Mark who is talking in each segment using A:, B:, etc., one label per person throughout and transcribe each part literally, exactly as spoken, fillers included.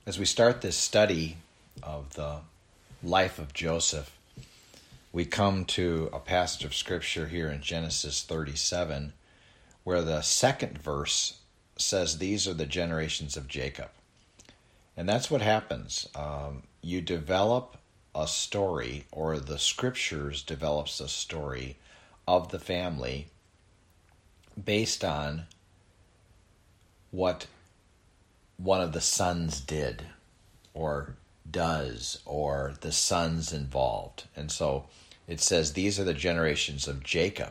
A: as we start this study of the life of Joseph, we come to a passage of Scripture here in Genesis thirty-seven, where the second verse says, "These are the generations of Jacob." And that's what happens. Um, you develop a story, or the Scriptures develops a story of the family based on what one of the sons did, or does, or the sons involved. And so it says, "These are the generations of Jacob."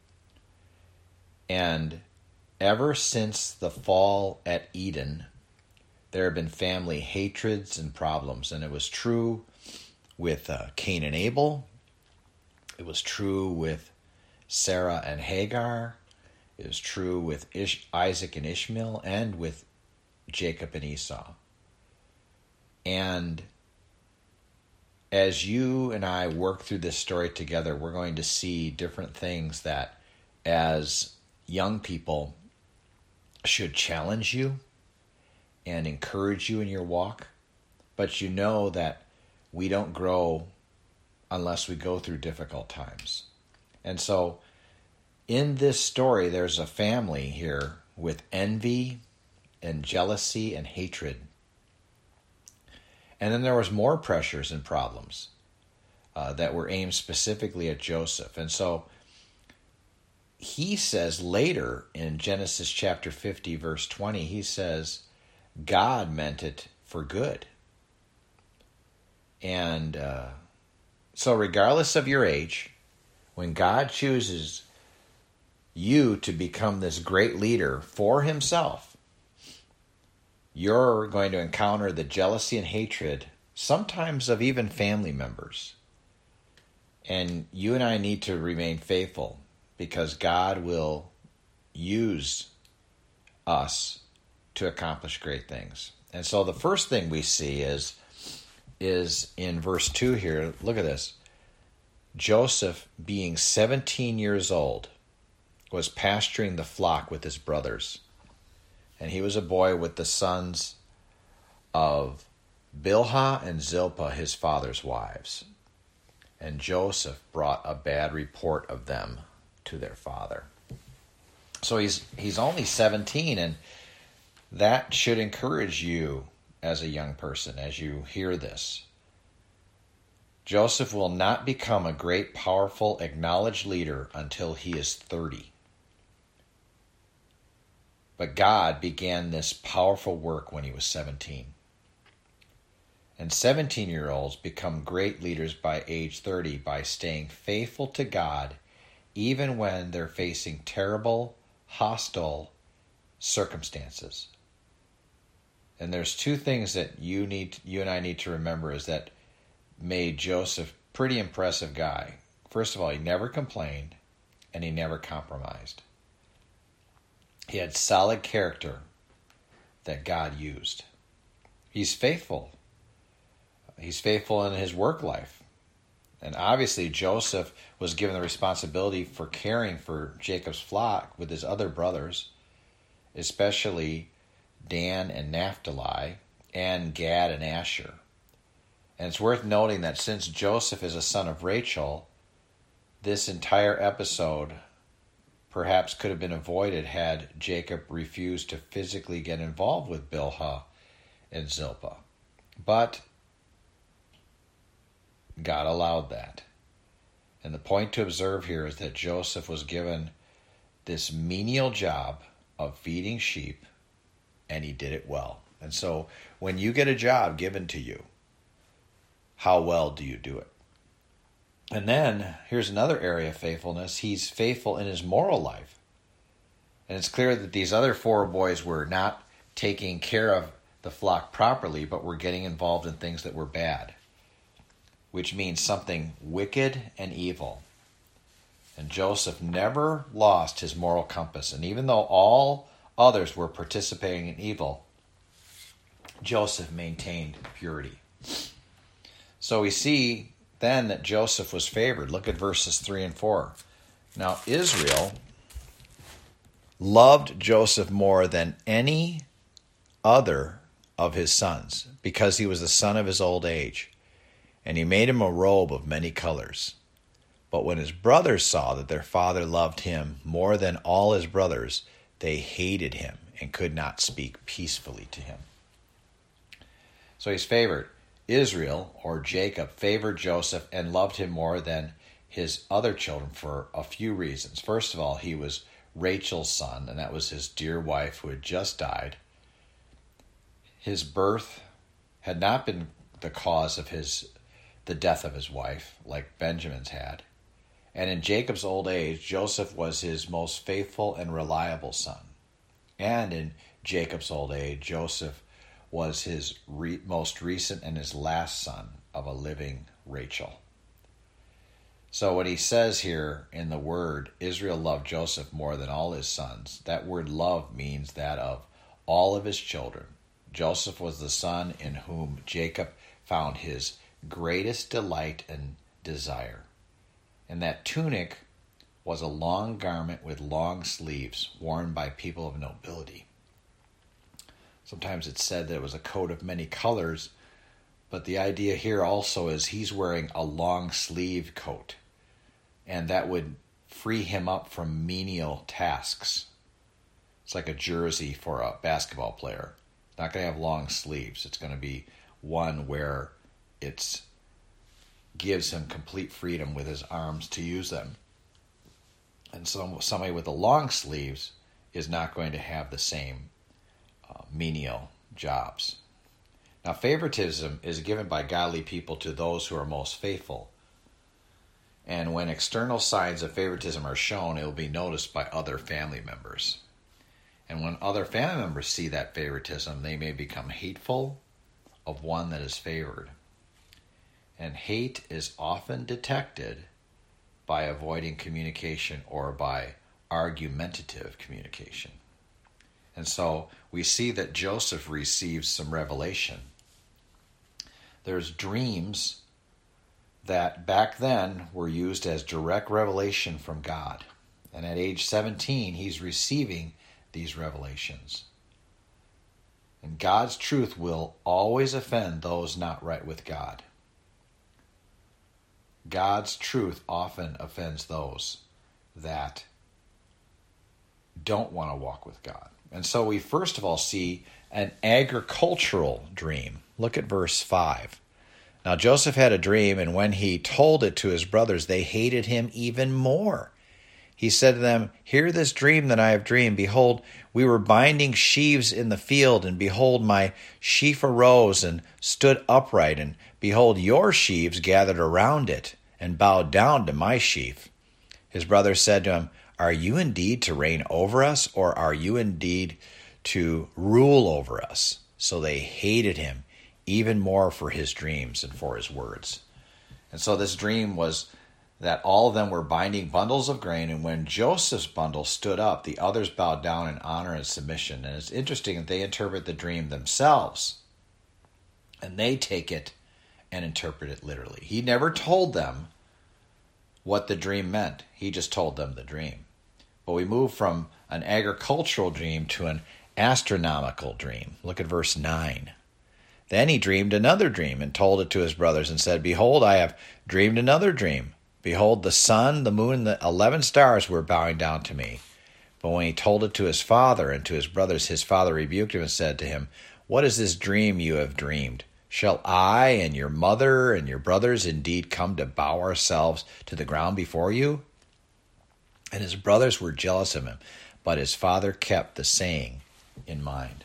A: And ever since the fall at Eden, there have been family hatreds and problems. And it was true with uh, Cain and Abel. It was true with Sarah and Hagar. It was true with Ish- Isaac and Ishmael, and with Jacob and Esau. And as you and I work through this story together, we're going to see different things that, as young people, should challenge you and encourage you in your walk. But you know that we don't grow unless we go through difficult times. And so in this story, there's a family here with envy and jealousy and hatred. And then there was more pressures and problems uh, that were aimed specifically at Joseph. And so he says later in Genesis chapter fifty, verse twenty, he says, God meant it for good. And uh, so regardless of your age, when God chooses you to become this great leader for himself, you're going to encounter the jealousy and hatred, sometimes of even family members. And you and I need to remain faithful, because God will use us to accomplish great things. And so the first thing we see is, is in verse two here. Look at this. Joseph, being seventeen years old, was pasturing the flock with his brothers. And he was a boy with the sons of Bilhah and Zilpah, his father's wives. And Joseph brought a bad report of them to their father. So he's he's only seventeen, and that should encourage you as a young person as you hear this. Joseph will not become a great, powerful, acknowledged leader until he is thirty. But God began this powerful work when he was seventeen. And seventeen-year-olds become great leaders by age thirty by staying faithful to God, even when they're facing terrible, hostile circumstances. And there's two things that you need, you and I need to remember, is that made Joseph a pretty impressive guy. First of all, he never complained, and he never compromised. He had solid character that God used. He's faithful. He's faithful in his work life. And obviously Joseph was given the responsibility for caring for Jacob's flock with his other brothers, especially Dan and Naphtali, and Gad and Asher. And it's worth noting that since Joseph is a son of Rachel, this entire episode perhaps could have been avoided had Jacob refused to physically get involved with Bilhah and Zilpah. But God allowed that. And the point to observe here is that Joseph was given this menial job of feeding sheep, and he did it well. And so when you get a job given to you, how well do you do it? And then here's another area of faithfulness. He's faithful in his moral life. And it's clear that these other four boys were not taking care of the flock properly, but were getting involved in things that were bad, which means something wicked and evil. And Joseph never lost his moral compass. And even though all others were participating in evil, Joseph maintained purity. So we see then that Joseph was favored. Look at verses three and four. Now Israel loved Joseph more than any other of his sons, because he was the son of his old age. And he made him a robe of many colors. But when his brothers saw that their father loved him more than all his brothers, they hated him and could not speak peacefully to him. So he's favored. Israel, or Jacob, favored Joseph and loved him more than his other children for a few reasons. First of all, he was Rachel's son, and that was his dear wife who had just died. His birth had not been the cause of his the death of his wife, like Benjamin's had. And in Jacob's old age, Joseph was his most faithful and reliable son. And in Jacob's old age, Joseph was his re- most recent and his last son of a living Rachel. So what he says here in the word, Israel loved Joseph more than all his sons, that word love means that of all of his children. Joseph was the son in whom Jacob found his greatest delight and desire. And that tunic was a long garment with long sleeves worn by people of nobility. Sometimes it's said that it was a coat of many colors, but the idea here also is he's wearing a long sleeve coat, and that would free him up from menial tasks. It's like a jersey for a basketball player. It's not going to have long sleeves. It's going to be one where it gives him complete freedom with his arms to use them. And so somebody with the long sleeves is not going to have the same uh, menial jobs. Now, favoritism is given by godly people to those who are most faithful. And when external signs of favoritism are shown, it will be noticed by other family members. And when other family members see that favoritism, they may become hateful of one that is favored. And hate is often detected by avoiding communication or by argumentative communication. And so we see that Joseph receives some revelation. There's dreams that back then were used as direct revelation from God. And at age seventeen, he's receiving these revelations. And God's truth will always offend those not right with God. God's truth often offends those that don't want to walk with God. And so we first of all see an agricultural dream. Look at verse five. Now Joseph had a dream, and when he told it to his brothers, they hated him even more. He said to them, "Hear this dream that I have dreamed. Behold, we were binding sheaves in the field, and behold, my sheaf arose and stood upright, and behold, your sheaves gathered around it and bowed down to my sheaf." His brothers said to him, "Are you indeed to reign over us, or are you indeed to rule over us?" So they hated him even more for his dreams and for his words. And so this dream was that all of them were binding bundles of grain, and when Joseph's bundle stood up, the others bowed down in honor and submission. And it's interesting that they interpret the dream themselves, and they take it and interpret it literally. He never told them what the dream meant. He just told them the dream. But we move from an agricultural dream to an astronomical dream. Look at verse nine. Then he dreamed another dream and told it to his brothers and said, "Behold, I have dreamed another dream. Behold, the sun, the moon, and the eleven stars were bowing down to me." But when he told it to his father and to his brothers, his father rebuked him and said to him, "What is this dream you have dreamed? Shall I and your mother and your brothers indeed come to bow ourselves to the ground before you?" And his brothers were jealous of him, but his father kept the saying in mind.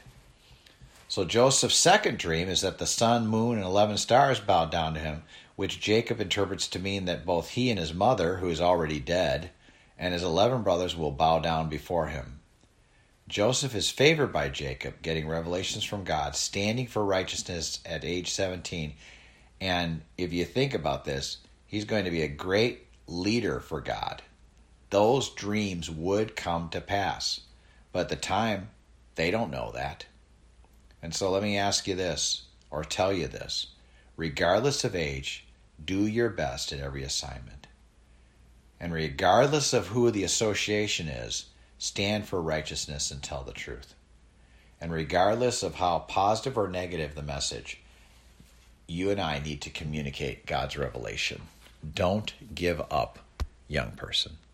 A: So Joseph's second dream is that the sun, moon, and eleven stars bowed down to him, which Jacob interprets to mean that both he and his mother, who is already dead, and his eleven brothers will bow down before him. Joseph is favored by Jacob, getting revelations from God, standing for righteousness at age seventeen. And if you think about this, he's going to be a great leader for God. Those dreams would come to pass. But at the time, they don't know that. And so let me ask you this, or tell you this. Regardless of age, do your best at every assignment. And regardless of who the association is, stand for righteousness and tell the truth. And regardless of how positive or negative the message, you and I need to communicate God's revelation. Don't give up, young person.